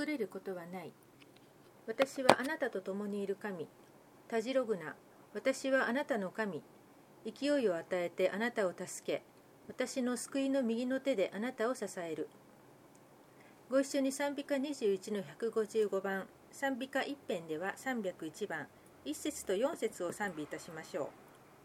れることはない。私はあなたと共にいる神。たじろぐな。私はあなたの神。勢いを与えてあなたを助け、私の救いの右の手であなたを支える。ご一緒に賛美歌21の155番、賛美歌一編では301番、1節と4節を賛美いたしましょう。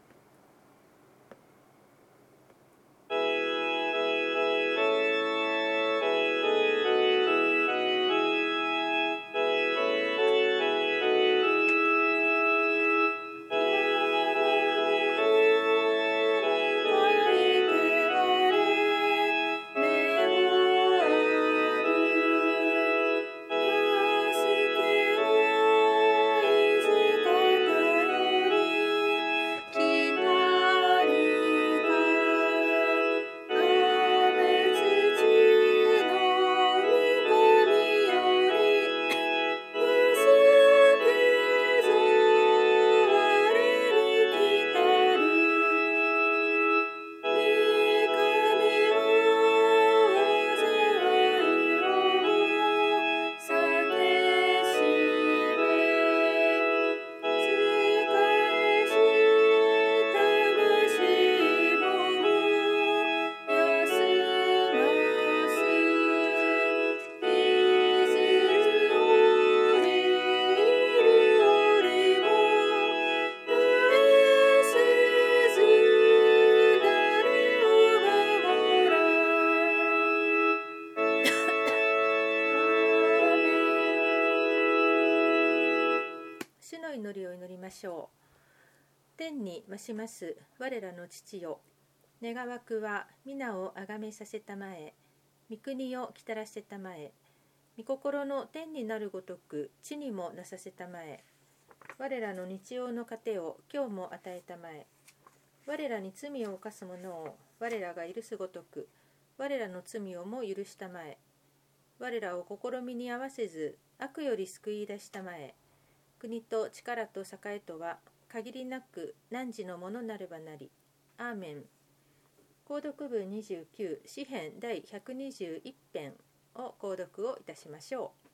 主の祈りを祈りましょう。天に増します我らの父よ、願わくは皆をあがめさせたまえ、御国をきたらせたまえ、御心の天になるごとく地にもなさせたまえ、我らの日曜の糧を今日も与えたまえ、我らに罪を犯す者を我らが許すごとく我らの罪をも許したまえ、我らを試みに合わせず悪より救い出したまえ、国と力と栄とは限りなく汝のものなればなり。アーメン。購読文29、詩編第121編を購読をいたしましょ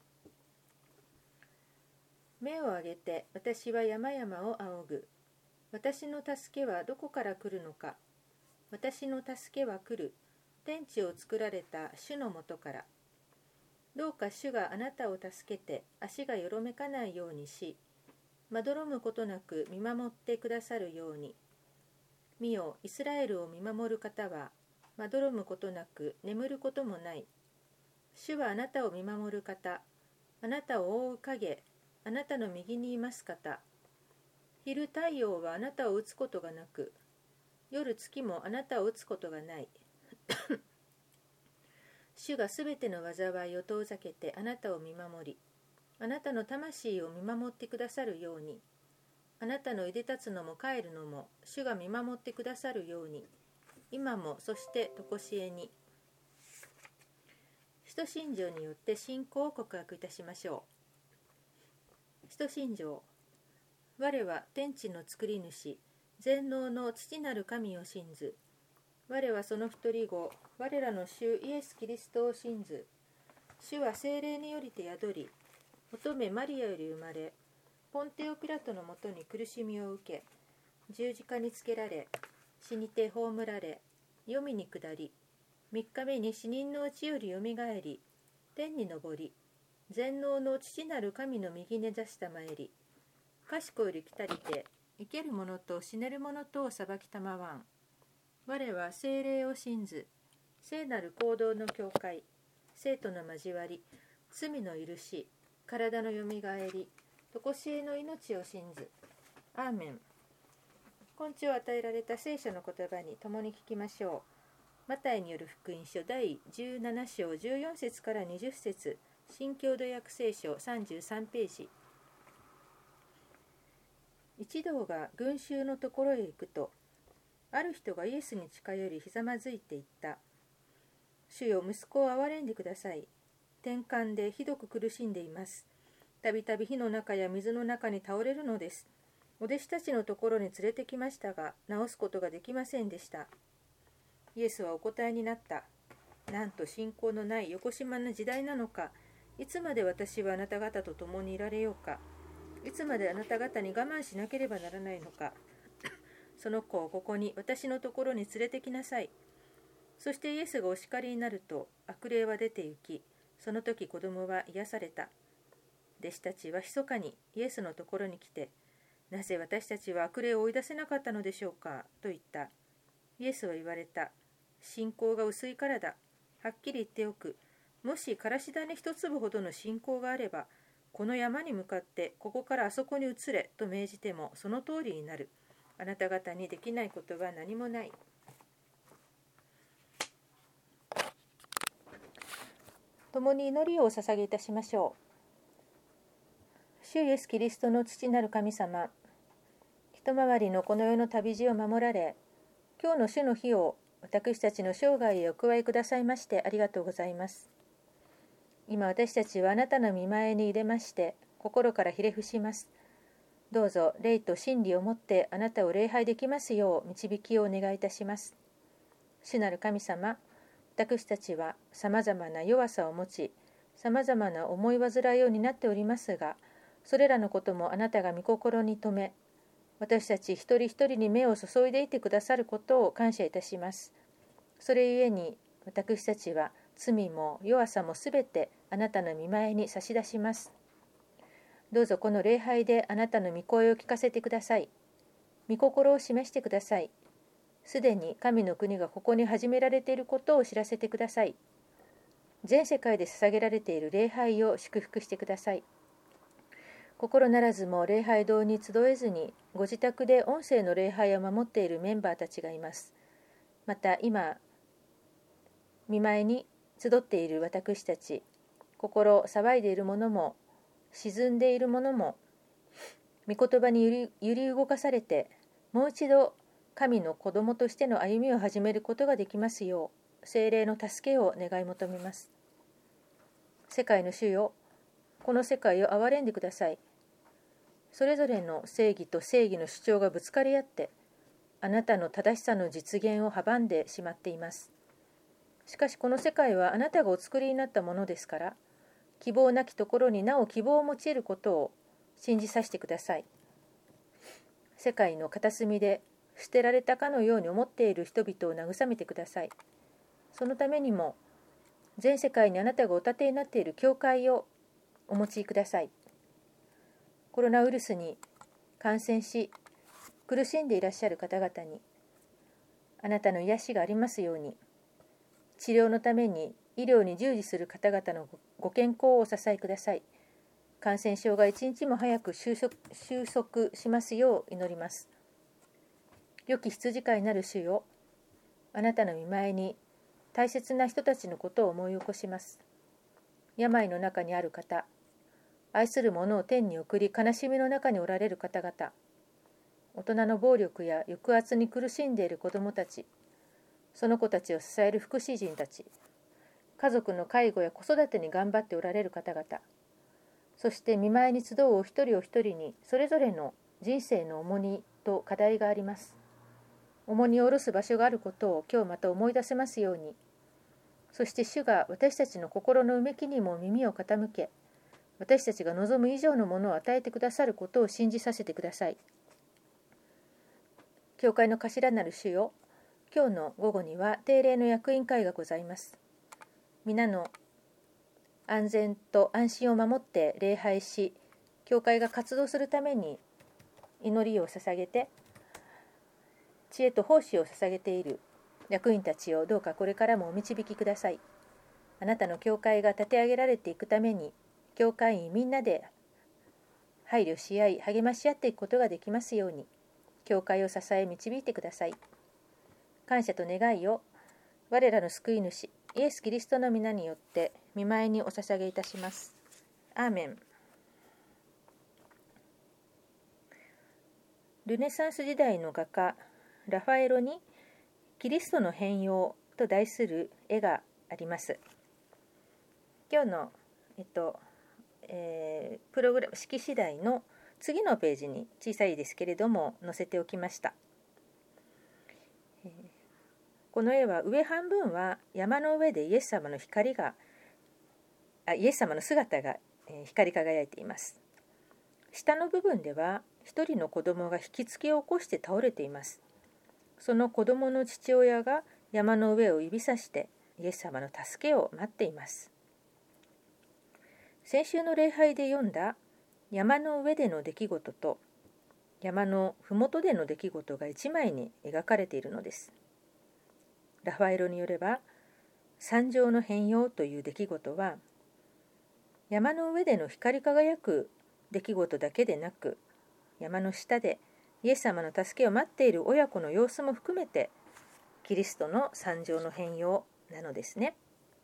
う。目を上げて私は山々を仰ぐ。私の助けはどこから来るのか。私の助けは来る。天地を作られた主のもとから。どうか主があなたを助けて足がよろめかないようにし、まどろむことなく見守ってくださるように。見よ、イスラエルを見守る方はまどろむことなく眠ることもない。主はあなたを見守る方、あなたを覆う影、あなたの右にいます方。昼太陽はあなたを打つことがなく、夜月もあなたを打つことがない。主がすべての災いを遠ざけてあなたを見守り、あなたの魂を見守ってくださるように、あなたのいで立つのも帰るのも主が見守ってくださるように、今もそしてとこしえに。使徒信条によって信仰を告白いたしましょう。使徒信条。我は天地の作り主、全能の父なる神を信ず。我はその一人子、我らの主イエス・キリストを信ず。主は聖霊によりて宿り、乙女マリアより生まれ、ポンテオ・ピラトのもとに苦しみを受け、十字架につけられ、死にて葬られ、黄泉に下り、3日目に死人のうちよりよみがえり、天に昇り、全能の父なる神の右に座したまえり、賢より来たりて、生ける者と死ねる者とを裁きたまわん。我は聖霊を信ず、聖なる行動の教会、生徒の交わり、罪の許し、体のよみがえり、とこしえの命を信ず。アーメン。今日与えられた聖書の言葉に共に聞きましょう。マタイによる福音書第17章14節から20節、新共同訳聖書33ページ。一同が群衆のところへ行くと、ある人がイエスに近寄りひざまずいて言った。主よ、息子を憐れんでください。転換でひどく苦しんでいます。たびたび火の中や水の中に倒れるのです。お弟子たちのところに連れてきましたが、治すことができませんでした。イエスはお答えになった。なんと信仰のないよこしまな時代なのか。 いつまで私はあなた方と共にいられようか。いつまであなた方に我慢しなければならないのか。その子をここに、私のところに連れてきなさい。そしてイエスがお叱りになると、悪霊は出て行き、その時子供は癒された。弟子たちは密かにイエスのところに来て、なぜ私たちは悪霊を追い出せなかったのでしょうかと言った。イエスは言われた。信仰が薄いからだ。はっきり言っておく。もしからし種一粒ほどの信仰があれば、この山に向かってここからあそこに移れと命じてもその通りになる。あなた方にできないことは何もない。共に祈りをお捧げいたしましょう。主イエスキリストの父なる神様、一回りのこの世の旅路を守られ、今日の主の日を私たちの生涯へお加えくださいましてありがとうございます。今私たちはあなたの御前に入れまして心からひれ伏します。どうぞ霊と真理をもってあなたを礼拝できますよう導きをお願いいたします。主なる神様、私たちはさまざまな弱さを持ち、さまざまな思い煩いを担っておりますが、それらのこともあなたが御心に留め、私たち一人一人に目を注いでいてくださることを感謝いたします。それゆえに私たちは罪も弱さもすべてあなたの御前に差し出します。どうぞこの礼拝であなたの御声を聞かせてください。御心を示してください。すでに神の国がここに始められていることを知らせてください。全世界で捧げられている礼拝を祝福してください。心ならずも礼拝堂に集えずにご自宅で音声の礼拝を守っているメンバーたちがいます。また今御前に集っている私たち、心騒いでいる者も沈んでいる者も、御言葉に揺り動かされてもう一度神の子供としての歩みを始めることができますよう、聖霊の助けを願い求めます。世界の主よ、この世界を憐れんでください。それぞれの正義と正義の主張がぶつかり合って、あなたの正しさの実現を阻んでしまっています。しかしこの世界はあなたがお作りになったものですから、希望なきところになお希望を持ち得ることを信じさせてください。世界の片隅で捨てられたかのように思っている人々を慰めてください。そのためにも全世界にあなたがお立てになっている教会をお持ちください。コロナウイルスに感染し苦しんでいらっしゃる方々にあなたの癒しがありますように、治療のために医療に従事する方々のご健康をお支えください。感染症が一日も早く収束しますよう祈ります。良き羊飼いなる主よ、あなたの御前に大切な人たちのことを思い起こします。病の中にある方、愛する者を天に送り悲しみの中におられる方々、大人の暴力や抑圧に苦しんでいる子どもたち、その子たちを支える福祉人たち、家族の介護や子育てに頑張っておられる方々、そして御前に集うお一人お一人にそれぞれの人生の重荷と課題があります。重荷を下ろす場所があることを今日また思い出せますように、そして主が私たちの心のうめきにも耳を傾け、私たちが望む以上のものを与えてくださることを信じさせてください。教会の頭なる主よ、今日の午後には定例の役員会がございます。皆の安全と安心を守って礼拝し、教会が活動するために祈りを捧げて、知恵と奉仕を捧げている役員たちをどうかこれからもお導きください。あなたの教会が立て上げられていくために、教会員みんなで配慮し合い励まし合っていくことができますように、教会を支え導いてください。感謝と願いを我らの救い主イエス・キリストの皆によって御前にお捧げいたします。アーメン。ルネサンス時代の画家ラファエロにキリストの変容と題する絵があります。今日の、プログラム式次第の次のページに小さいですけれども載せておきました。この絵は上半分は山の上でイエス様の光がイエス様の姿が光り輝いています。下の部分では一人の子供が引きつけを起こして倒れています。その子供の父親が山の上を指さしてイエス様の助けを待っています。先週の礼拝で読んだ山の上での出来事と山の麓での出来事が一枚に描かれているのです。ラファエロによれば、山上の変容という出来事は山の上での光り輝く出来事だけでなく、山の下でイエス様の助けを待っている親子の様子も含めてキリストの山上の変容なのですね。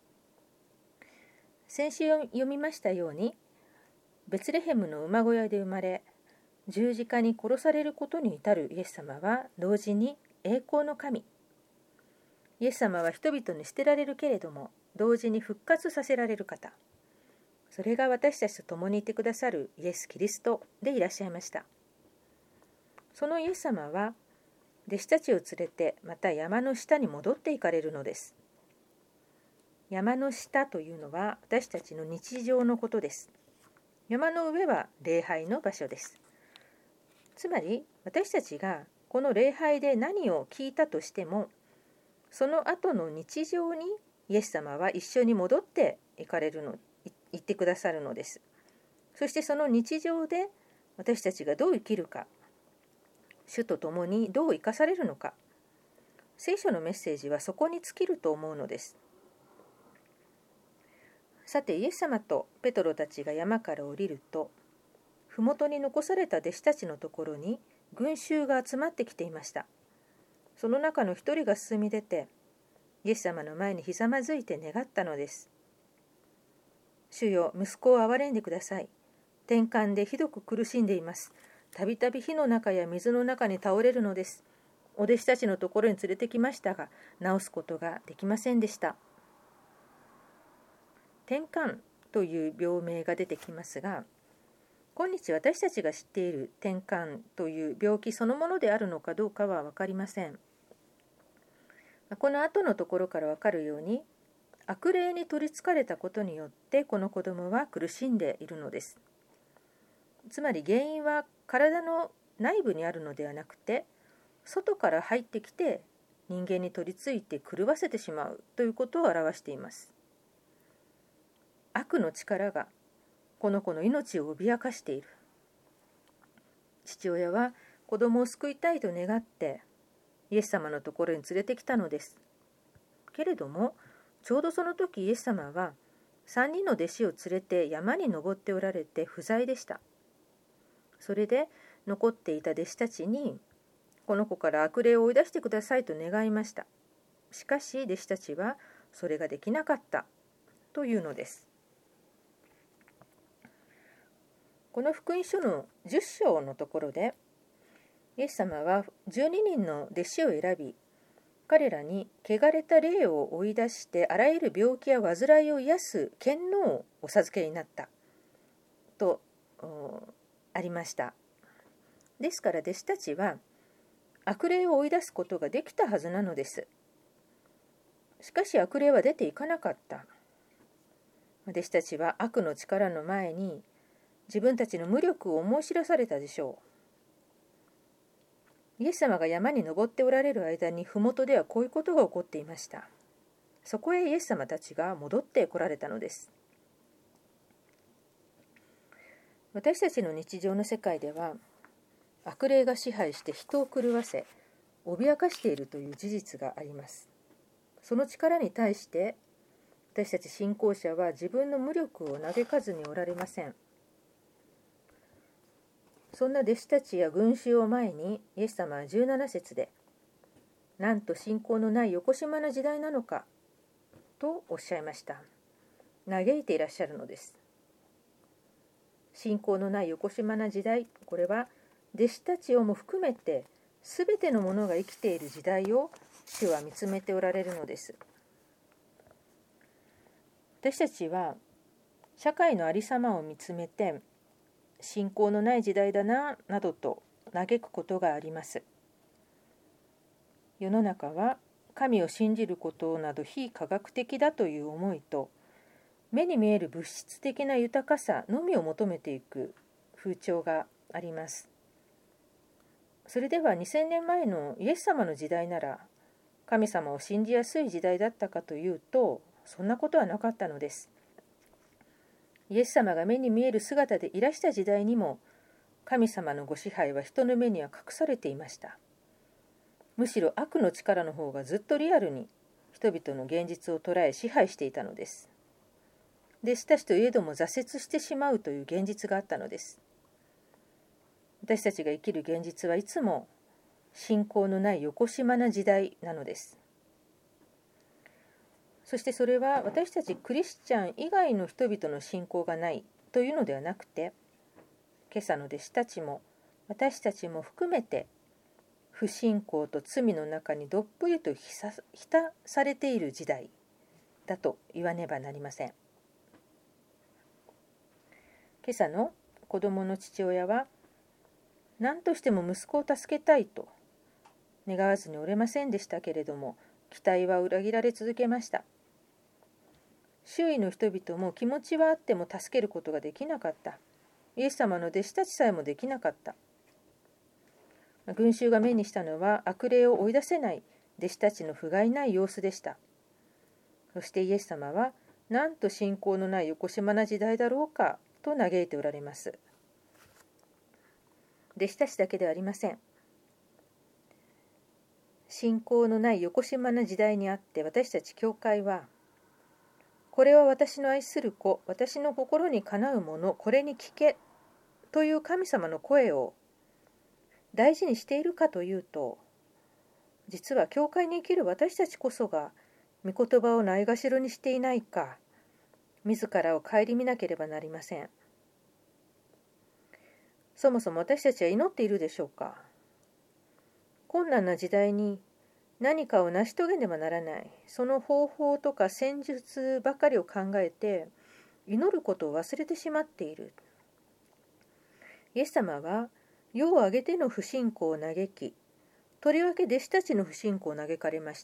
先週読みましたように、ベツレヘムの馬小屋で生まれ十字架に殺されることに至るイエス様は同時に栄光の神。イエス様は人々に捨てられるけれども同時に復活させられる方。それが私たちと共にいてくださるイエス・キリストでいらっしゃいました。そのイエス様は弟子たちを連れてまた山の下に戻っていかれるのです。山の下というのは私たちの日常のことです。山の上は礼拝の場所です。つまり私たちがこの礼拝で何を聞いたとしても、その後の日常にイエス様は一緒に戻って行ってくださるのです。そしてその日常で私たちがどう生きるか、主と共にどう生かされるのか、聖書のメッセージはそこに尽きると思うのです。さて、イエス様とペトロたちが山から降りると、麓に残された弟子たちのところに群衆が集まってきていました。その中の一人が進み出て、イエス様の前にひざまずいて願ったのです。主よ、息子を憐れんでください。転換でひどく苦しんでいます。たびたび火の中や水の中に倒れるのです。お弟子たちのところに連れてきましたが、治すことができませんでした。転換という病名が出てきますが、今日私たちが知っている転換という病気そのものであるのかどうかは分かりません。この後のところから分かるように、悪霊に取りつかれたことによってこの子供は苦しんでいるのです。つまり原因は体の内部にあるのではなくて、外から入ってきて人間に取り付いて狂わせてしまうということを表しています。悪の力がこの子の命を脅かしている。父親は子供を救いたいと願ってイエス様のところに連れてきたのです。けれどもちょうどその時イエス様は3人の弟子を連れて山に登っておられて不在でした。それで残っていた弟子たちにこの子から悪霊を追い出してくださいと願いました。しかし弟子たちはそれができなかったというのです。この福音書の10章のところで、イエス様は12人の弟子を選び、彼らに汚れた霊を追い出してあらゆる病気や患いを癒す権能をお授けになったとありました。ですから弟子たちは悪霊を追い出すことができたはずなのです。しかし悪霊は出ていかなかった。弟子たちは悪の力の前に自分たちの無力を思い知らされたでしょう。イエス様が山に登っておられる間に麓ではこういうことが起こっていました。そこへイエス様たちが戻ってこられたのです。私たちの日常の世界では悪霊が支配して人を狂わせ脅かしているという事実があります。その力に対して私たち信仰者は自分の無力を嘆かずにおられません。そんな弟子たちや群衆を前にイエス様は17節で、なんと信仰のないよこしまな時代なのかとおっしゃいました。嘆いていらっしゃるのです。信仰のないよこしまな時代、これは弟子たちをも含めて全てのものが生きている時代を主は見つめておられるのです。私たちは社会のありさまを見つめて、信仰のない時代だななどと嘆くことがあります。世の中は神を信じることなど非科学的だという思いと、 目に見える物質的な豊かさのみを求めていく風潮があります。それでは2000年前のイエス様の時代なら神様を信じやすい時代だったかというと、そんなことはなかったのです。イエス様が目に見える姿でいらした時代にも、神様のご支配は人の目には隠されていました。むしろ悪の力の方がずっとリアルに人々の現実を捉え支配していたのです。弟子たちといえども挫折してしまうという現実があったのです。私たちが生きる現実はいつも信仰のないよこしまな時代なのです。そしてそれは私たちクリスチャン以外の人々の信仰がないというのではなくて、今朝の弟子たちも私たちも含めて不信仰と罪の中にどっぷりと浸されている時代だと言わねばなりません。今朝の子供の父親は何としても息子を助けたいと願わずにおれませんでしたけれども、期待は裏切られ続けました。周囲の人々も気持ちはあっても助けることができなかった。イエス様の弟子たちさえもできなかった。群衆が目にしたのは悪霊を追い出せない弟子たちの不甲斐ない様子でした。そしてイエス様は、なんと信仰のないよこしまな時代だろうかと嘆いておられます。弟子たちだけではありません。信仰のないよこしまな時代にあって私たち教会は、これは私の愛する子、私の心にかなうもの、これに聞けという神様の声を大事にしているかというと、実は教会に生きる私たちこそが御言葉をないがしろにしていないか、自らを顧みなければなりません。そもそも私たちは祈っているでしょうか。困難な時代に何かを成し遂げねばならない、その方法とか戦術ばかりを考えて祈ることを忘れてしまっている。イエス様は世を挙げての不信仰を嘆き、とりわけ弟子たちの不信仰を嘆かれました。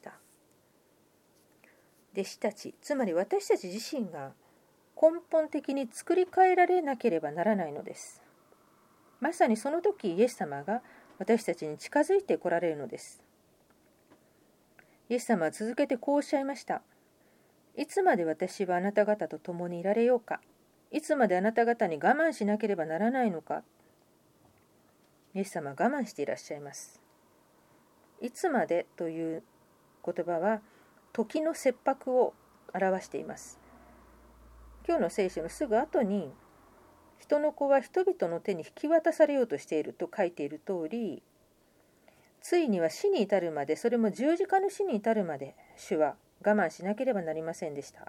弟子たち、つまり私たち自身が根本的に作り変えられなければならないのです。まさにその時イエス様が私たちに近づいてこられるのです。イエス様は続けてこうおっしゃいました。いつまで私はあなた方と共にいられようか。いつまであなた方に我慢しなければならないのか。イエス様は我慢していらっしゃいます。いつまでという言葉は時の切迫を表しています。今日の聖書のすぐ後に、人の子は人々の手に引き渡されようとしていると書いている通り、ついには死に至るまで、それも十字架の死に至るまで、主は我慢しなければなりませんでした。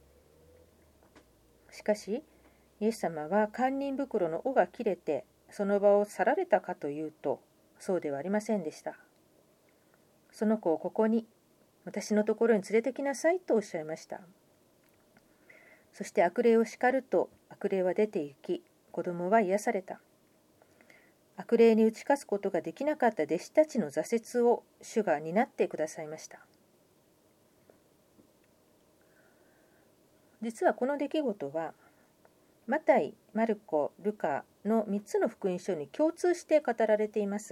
しかし、イエス様は堪忍袋の緒が切れて、その場を去られたかというと、そうではありませんでした。その子をここに、私のところに連れてきなさいとおっしゃいました。そして悪霊を叱ると、悪霊は出て行き、子供は癒された。悪霊に打ち勝つことができなかった弟子たちの挫折を主が担ってくださいました。実はこの出来事は、マタイ、マルコ、ルカの3つの福音書に共通して語られています。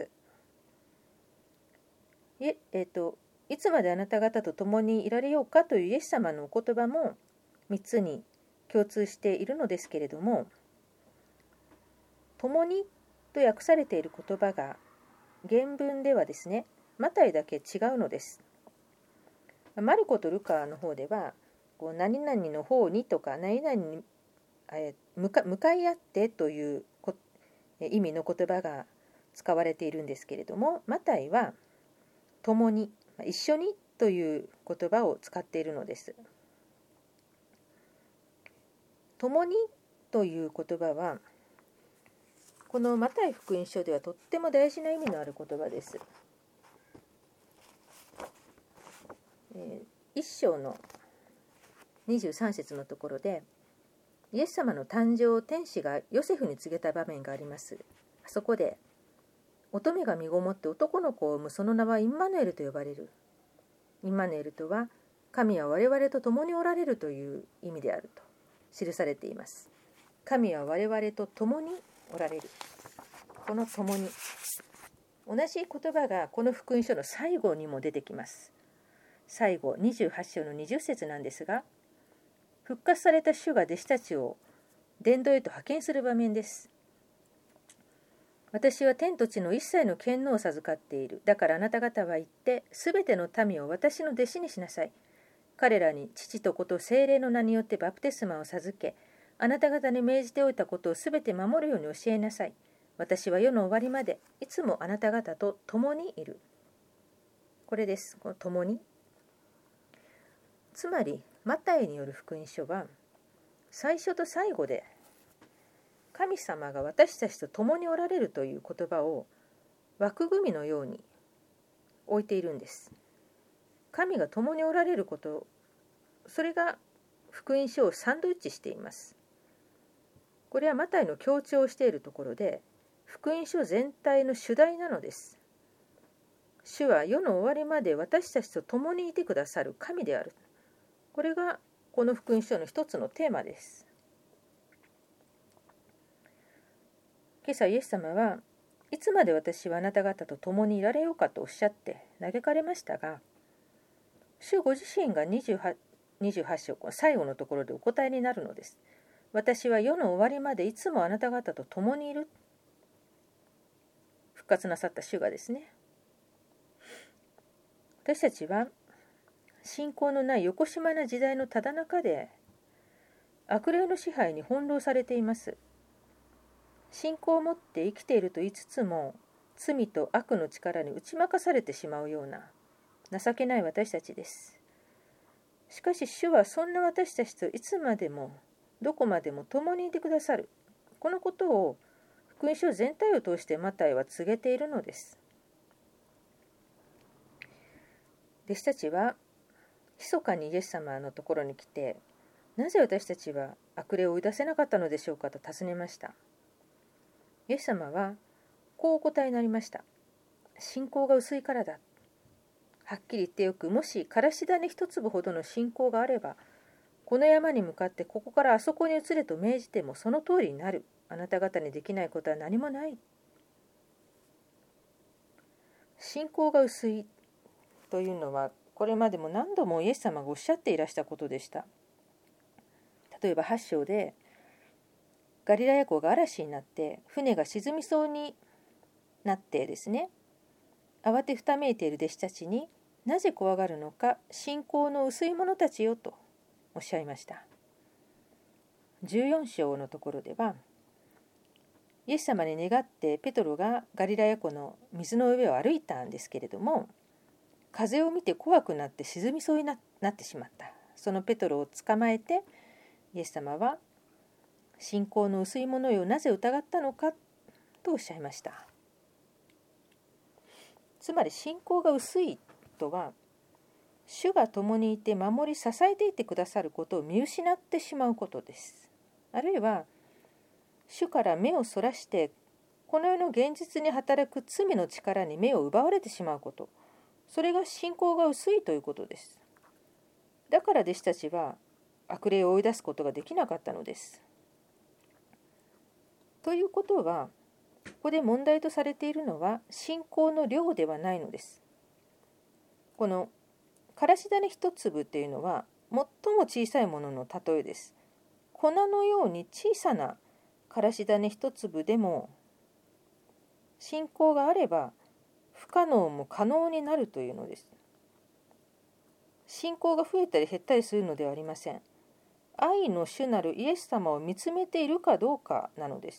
いつまであなた方と共にいられようかというイエス様のお言葉も3つに共通しているのですけれども、共にと訳されている言葉が原文ではですね、マタイだけ違うのです。マルコとルカの方では、何々の方にとか何々に向かい合ってという意味の言葉が使われているんですけれども、マタイは共に、一緒にという言葉を使っているのです。共にという言葉は、このマタイ福音書ではとっても大事な意味のある言葉です。一章の23節のところで、イエス様の誕生を天使がヨセフに告げた場面があります。そこで、乙女が身ごもって男の子を産む、その名はインマヌエルと呼ばれる。インマヌエルとは、神は我々と共におられるという意味であると。 記されています。神は我々と共におられる。この共に、同じ言葉がこの福音書の最後にも出てきます。最後28章の20節なんですが、復活された主が弟子たちを伝道へと派遣する場面です。私は天と地の一切の権能を授かっている。だからあなた方は行って、すべての民を私の弟子にしなさい。彼らに父と子と聖霊の名によってバプテスマを授け、あなた方に命じておいたことをすべて守るように教えなさい。私は世の終わりまでいつもあなた方と共にいる。これです。この共に。つまり、マタイによる福音書は、最初と最後で、神様が私たちと共におられるという言葉を枠組みのように置いているんです。神が共におられること、それが福音書をサンドイッチしています。これはマタイの強調しているところで、福音書全体の主題なのです。主は世の終わりまで私たちと共にいてくださる神である。これがこの福音書の一つのテーマです。今朝イエス様はいつまで私はあなた方と共にいられようかとおっしゃって嘆かれましたが、主ご自身が28章最後のところでお答えになるのです。私は世の終わりまでいつもあなた方と共にいる。復活なさった主がですね。私たちは信仰のないよこしまな時代のただ中で悪霊の支配に翻弄されています。信仰を持って生きていると言いつつも、罪と悪の力に打ち負かされてしまうような情けない私たちです。しかし主はそんな私たちといつまでもどこまでも共にいてくださる。このことを福音書全体を通してマタイは告げているのです。弟子たちは密かにイエス様のところに来て、なぜ私たちは悪霊を追い出せなかったのでしょうかと尋ねました。イエス様はこうお答えになりました。信仰が薄いからだ。はっきり言ってよく、もしからし種一粒ほどの信仰があれば、この山に向かってここからあそこに移れと命じてもその通りになる。あなた方にできないことは何もない。信仰が薄いというのは、これまでも何度もイエス様がおっしゃっていらしたことでした。例えば8章で、ガリラヤ湖が嵐になって船が沈みそうになってですね、慌てふためいている弟子たちに、なぜ怖がるのか、信仰の薄い者たちよとおっしゃいました。14章のところでは、イエス様に願ってペトロがガリラヤ湖の水の上を歩いたんですけれども、風を見て怖くなって沈みそうになってしまった。そのペトロを捕まえて、イエス様は、信仰の薄い者よ、なぜ疑ったのかとおっしゃいました。つまり信仰が薄いとは、主が共にいて守り支えていてくださることを見失ってしまうことです。あるいは主から目をそらしてこの世の現実に働く罪の力に目を奪われてしまうこと、それが信仰が薄いということです。だから弟子たちは悪霊を追い出すことができなかったのです。ということは、ここで問題とされているのは信仰の量ではないのです。このからし種一粒というのは最も小さいものの例えです。粉のように小さなからし種一粒でも信仰があれば不可能も可能になるというのです。信仰が増えたり減ったりするのではありません。愛の主なるイエス様を見つめているかどうかなのです。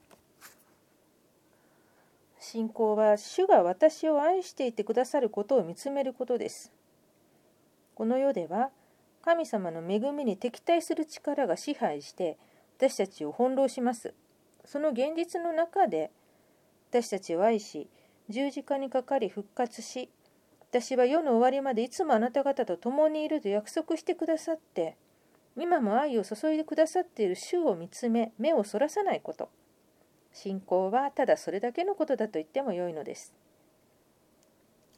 信仰は主が私を愛していてくださることを見つめることです。この世では神様の恵みに敵対する力が支配して私たちを翻弄します。その現実の中で私たちを愛し、十字架にかかり復活し、私は世の終わりまでいつもあなた方と共にいると約束してくださって、今も愛を注いでくださっている主を見つめ、目をそらさないこと。信仰はただそれだけのことだと言ってもよいのです。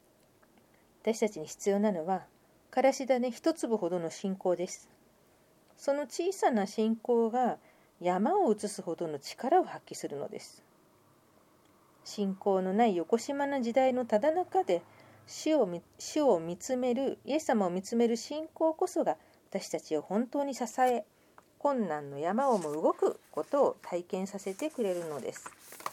私たちに必要なのは、からし種一粒ほどの信仰です。 その小さな信仰が山を移すほどの力を発揮するのです。信仰のないよこしまな時代のただ中で主を見つめる、イエス様を見つめる信仰こそが私たちを本当に支え、困難の山をも動くことを体験させてくれるのです。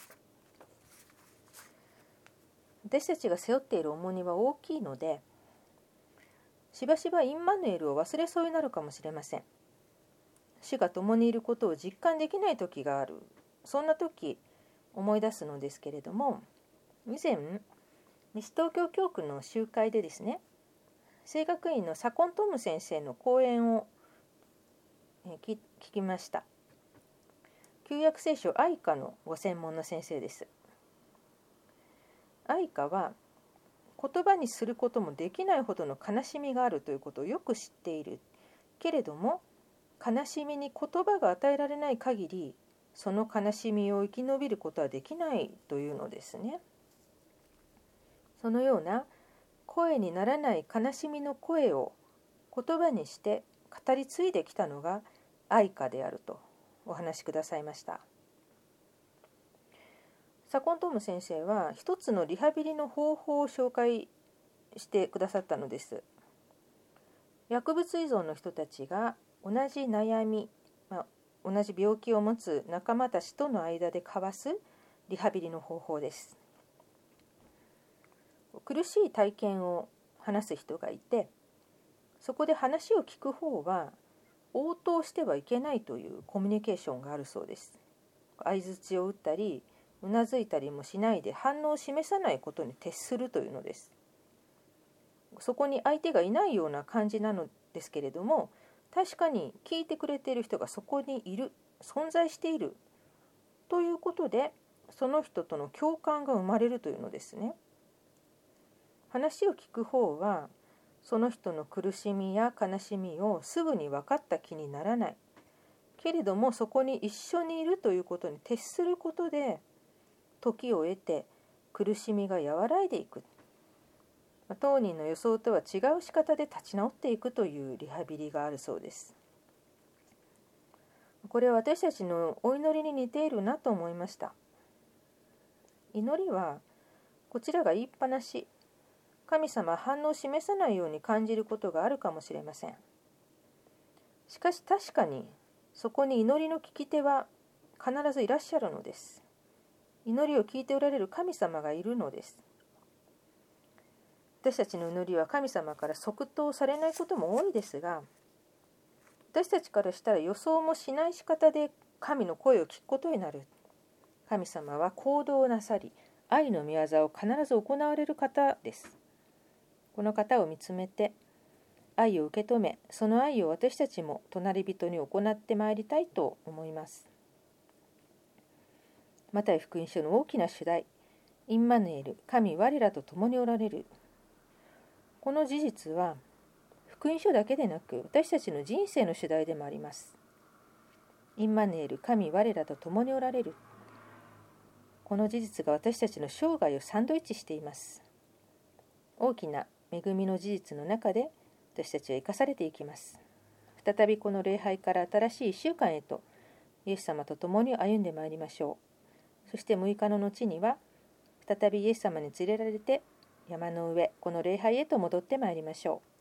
私たちが背負っている重荷は大きいので、しばしばインマヌエルを忘れそうになるかもしれません。主が共にいることを実感できない時がある。そんな時思い出すのですけれども、以前西東京教区の集会でですね、聖学院のサコントム先生の講演を聞きました。旧約聖書愛歌のご専門の先生です。愛歌は言葉にすることもできないほどの悲しみがあるということをよく知っているけれども、悲しみに言葉が与えられない限りその悲しみを生き延びることはできないというのですね。そのような声にならない悲しみの声を言葉にして語り継いできたのが愛歌であるとお話しくださいました。サコントム先生は一つのリハビリの方法を紹介してくださったのです。薬物依存の人たちが同じ悩み、同じ病気を持つ仲間たちとの間で交わすリハビリの方法です。苦しい体験を話す人がいて、そこで話を聞く方は応答してはいけないというコミュニケーションがあるそうです。相槌を打ったりうなずいたりもしないで反応を示さないことに徹するというのです。そこに相手がいないような感じなのですけれども、確かに聞いてくれている人がそこにいる、存在しているということで、その人との共感が生まれるというのですね。話を聞く方はその人の苦しみや悲しみをすぐに分かった気にならない。けれどもそこに一緒にいるということに徹することで、時を経て苦しみが和らいでいく。当人の予想とは違う仕方で立ち直っていくというリハビリがあるそうです。これは私たちのお祈りに似ているなと思いました。祈りはこちらが言いっぱなし、神様は反応を示さないように感じることがあるかもしれません。しかし確かにそこに祈りの聞き手は必ずいらっしゃるのです。祈りを聞いておられる神様がいるのです。私たちの祈りは神様から即答されないことも多いですが、私たちからしたら予想もしない仕方で神の声を聞くことになる。神様は行動をなさり、愛の御業を必ず行われる方です。この方を見つめて愛を受け止め、その愛を私たちも隣人に行ってまいりたいと思います。マタイ福音書の大きな主題、インマヌエル、神我らと共におられる。この事実は福音書だけでなく私たちの人生の主題でもあります。インマヌエル、神我らと共におられる。この事実が私たちの生涯をサンドイッチしています。大きな恵みの事実の中で私たちは生かされていきます。再びこの礼拝から新しい1週間へとイエス様と共に歩んでまいりましょう。そして6日の後には再びイエス様に連れられて山の上、この礼拝へと戻ってまいりましょ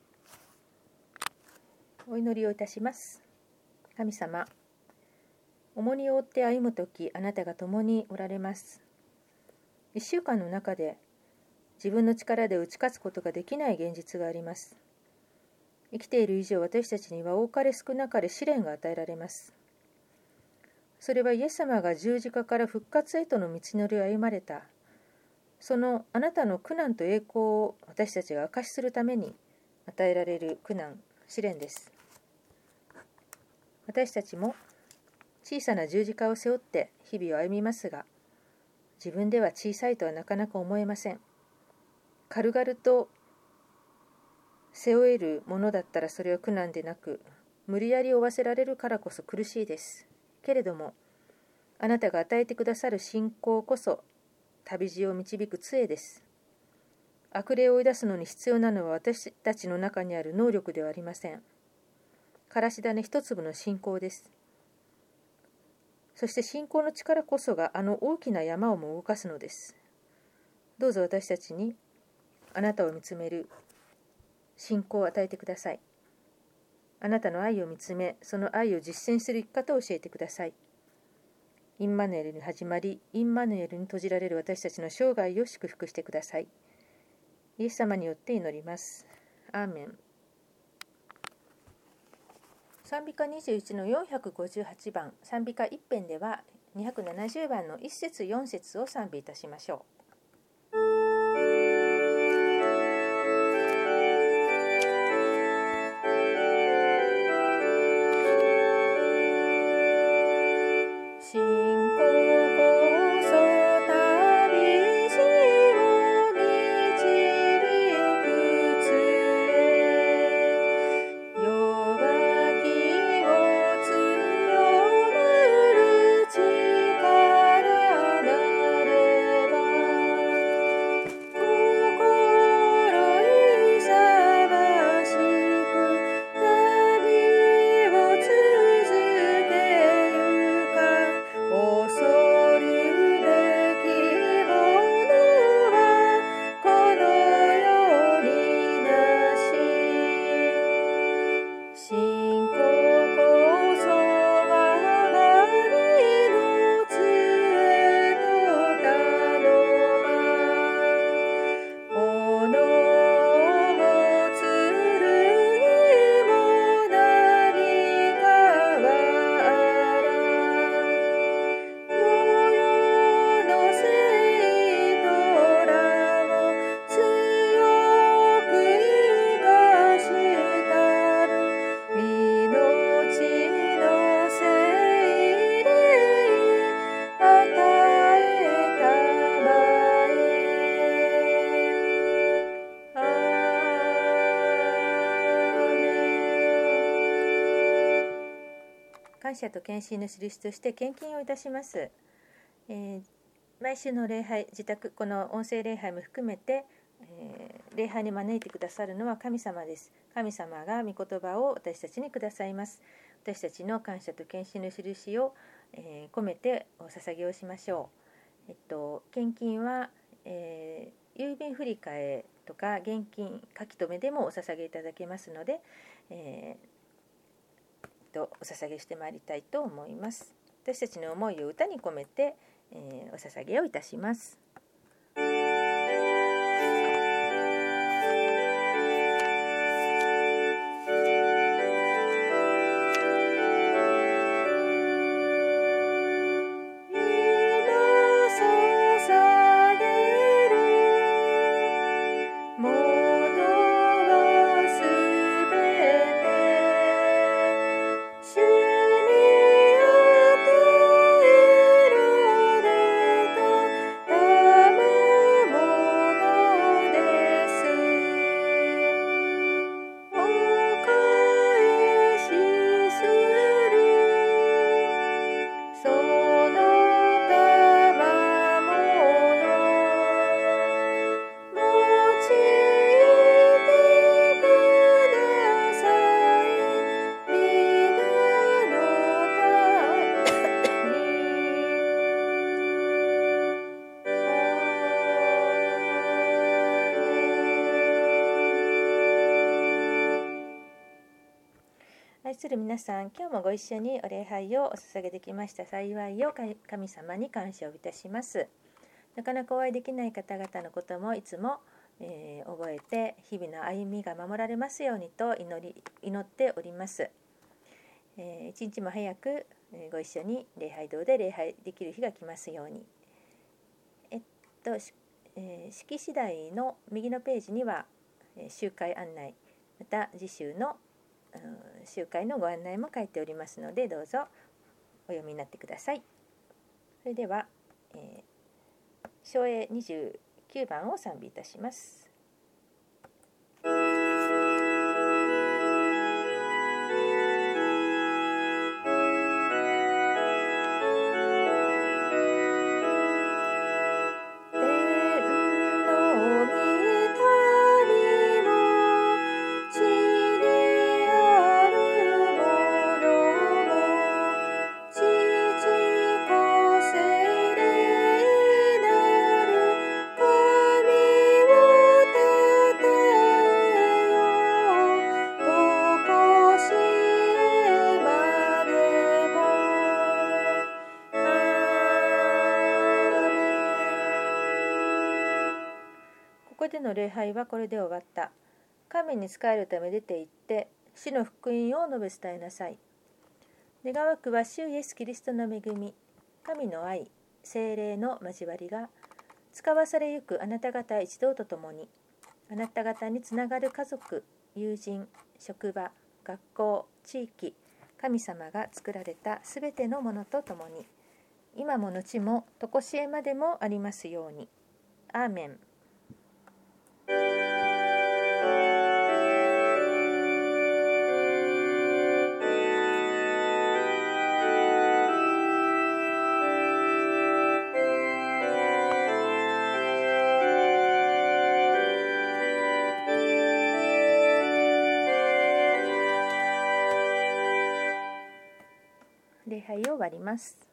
う。お祈りをいたします。神様、重荷を負って歩むとき、あなたが共におられます。1週間の中で自分の力で打ち勝つことができない現実があります。生きている以上、私たちには多かれ少なかれ試練が与えられます。それはイエス様が十字架から復活へとの道のりを歩まれた、そのあなたの苦難と栄光を私たちが証しするために与えられる苦難、試練です。私たちも小さな十字架を背負って日々を歩みますが、自分では小さいとはなかなか思えません。軽々と背負えるものだったらそれは苦難でなく、無理やり負わせられるからこそ苦しいです。けれども、あなたが与えてくださる信仰こそ旅路を導く杖です。悪霊を追い出すのに必要なのは私たちの中にある能力ではありません。 からし種一粒の信仰です。そして信仰の力こそがあの大きな山をも動かすのです。どうぞ私たちにあなたを見つめる信仰を与えてください。あなたの愛を見つめ、その愛を実践する生き方を教えてください。インマヌエルに始まり、インマヌエルに閉じられる私たちの生涯を祝福してください。イエス様によって祈ります。アーメン。賛美歌21の458番、賛美歌1編では270番の1節4節を賛美いたしましょう。感謝と献身の印として献金をいたします。毎週の礼拝、自宅、この音声礼拝も含めて、礼拝に招いてくださるのは神様です。神様が御言葉を私たちにくださいます。私たちの感謝と献身の印を、込めてお捧げをしましょう。献金は、郵便振替とか現金書き留めでもお捧げいただけますので、お捧げしてまいりたいと思います。私たちの思いを歌に込めて、お捧げをいたします。愛する皆さん、今日もご一緒にお礼拝をお捧げできました幸いを神様に感謝をいたします。なかなかお会いできない方々のこともいつも、覚えて日々の歩みが守られますようにと祈っております。一日も早くご一緒に礼拝堂で礼拝できる日が来ますように。式次第の右のページには集会案内、また次週の集会のご案内も書いておりますので、どうぞお読みになってください。それでは、唱詠29番を賛美いたします。天の御谷も地にあるもての礼拝はこれで終わった。神に仕えるため出て行って主の福音を述べ伝えなさい。願わくは主イエスキリストの恵み、神の愛、聖霊の交わりが使わされゆくあなた方一同と共に、あなた方につながる家族、友人、職場、学校、地域、神様が作られたすべてのものと共に、今も後も常しえまでもありますように。アーメン。礼拝を終わります。